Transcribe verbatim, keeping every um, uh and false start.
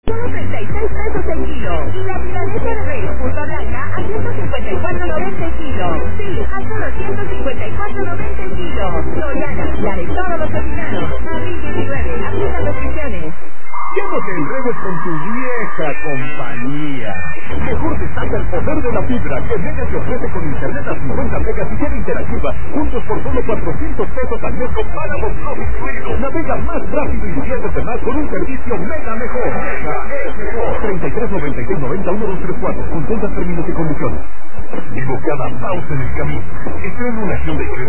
Solo treinta y seis pesos el kilo. Y la milanesa de res punta blanca a ciento cincuenta y cuatro noventa el kilo. Sí, a solo ciento cincuenta y cuatro noventa el kilo. Soriana, la de todos los cocinados. abril diecinueve, aplica restricciones. Ya no te enredes con tu vieja compañía. Mejor destaca el poder de la fibra que Mega te ofrece con internet a cincuenta megas y tiene interactiva, juntos por solo cuatrocientos pesos al mes con páramo todo incluido. Navega más rápido y diviértete más con un servicio Mega mejor. Mega es mejor. treinta y tres noventa y seis noventa uno dos tres cuatro. Consulta términos y condiciones. Equivocada pausa en el camino. Estrena una acción de